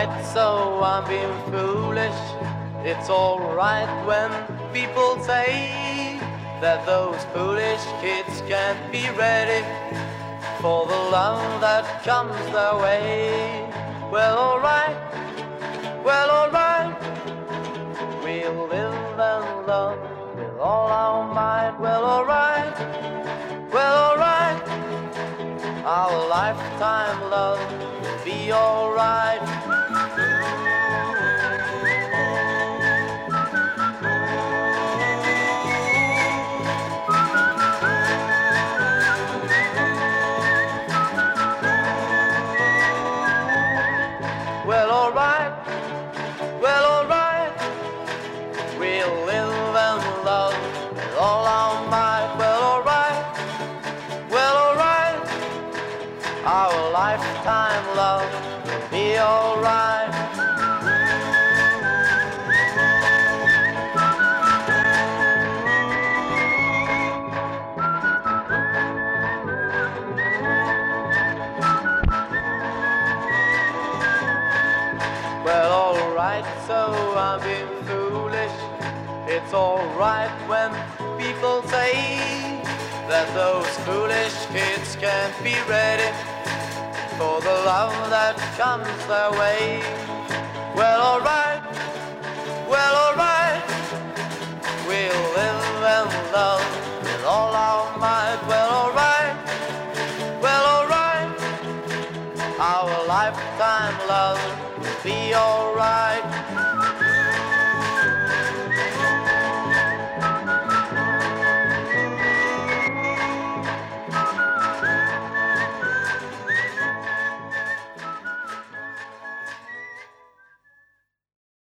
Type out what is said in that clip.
alright, so I'm being foolish. It's alright when people say that those foolish kids can't be ready for the love that comes their way. Well, alright, we'll live and love with all our might. Well, alright, our lifetime love will be alright. Well, alright, we'll live and love with all our might. Well, alright, our lifetime love will be alright. Well, alright, so I'm being foolish. It's alright when people say that those foolish kids can't be ready for the love that comes their way. Well, alright, we'll live